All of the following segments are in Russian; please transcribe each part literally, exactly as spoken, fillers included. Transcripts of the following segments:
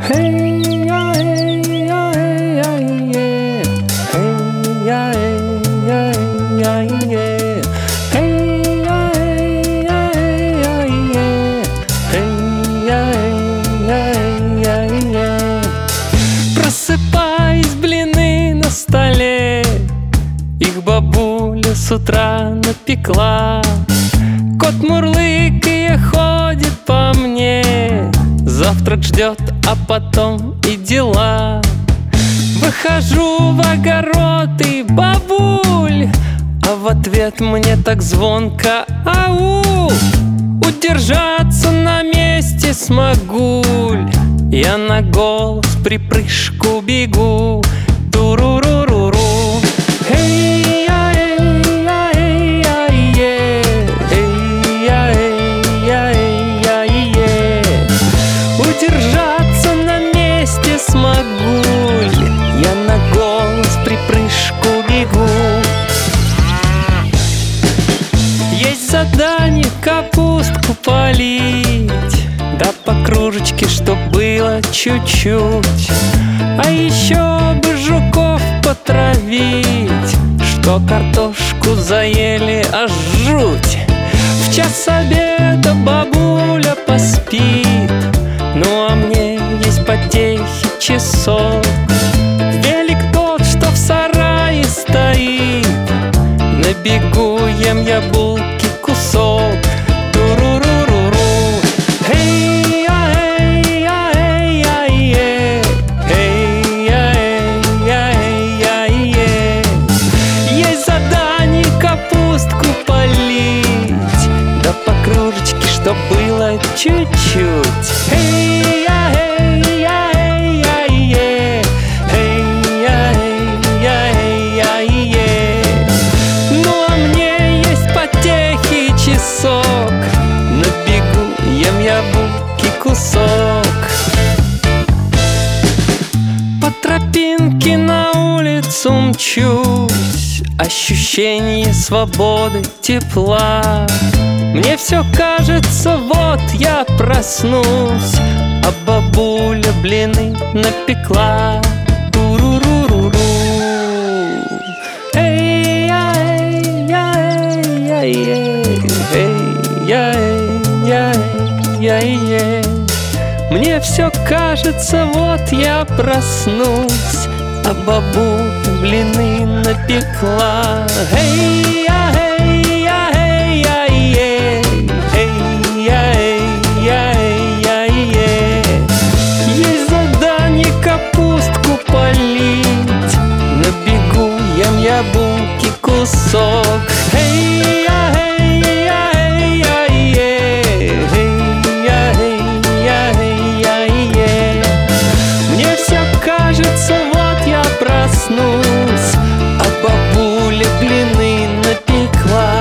Просыпаясь, блины на столе, их бабуля с утра напекла. Кот мурлыкая ходит по мне, завтрак ждет, а потом и дела. Выхожу в огород и бабуль, а в ответ мне так звонко ау. Удержаться на месте смогуль, я на голос припрыжку бегу. Туруруруру. Удержаться на месте смогуль, я на голос припрыжку бегу. Есть задание капустку полить, да по кружечке, чтоб было чуть-чуть. А еще бы жуков потравить, что картошку заели аж жуть. В час обеда бабуля поспит, ну а мне есть потехи часок. Велик тот, что в сарае стоит, на бегу ем я булки кусок. Туруруруру. Есть задание капустку полить, да по кружечке, чтоб было чуть-чуть. Ну а мне есть потехи часок, на бегу ем я булки кусок. По тропинке на улицу мчусь, ощущение свободы, тепла. Мне все кажется, вот я проснусь, а бабуля блины напекла. Туруруруру. Эй, эй, эй, эй, эй, эй, эй. Мне все кажется, вот я проснусь, а бабуля блины напекла. Эй, эй, эй, эй, есть задание капустку полить, на бегу ем я булки кусок. Эй, эй, эй, эй, мне все кажется, вот я проснусь, а бабуля блины напекла.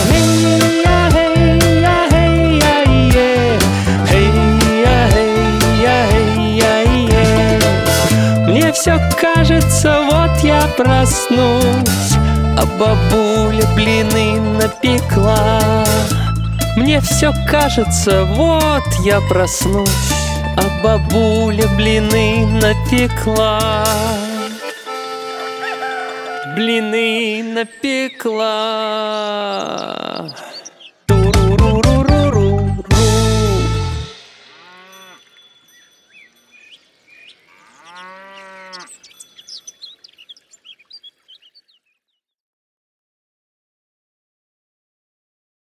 Мне все кажется, вот я проснусь, а бабуля блины напекла. Мне все кажется, вот я проснусь, а бабуля блины напекла. Блины напекла.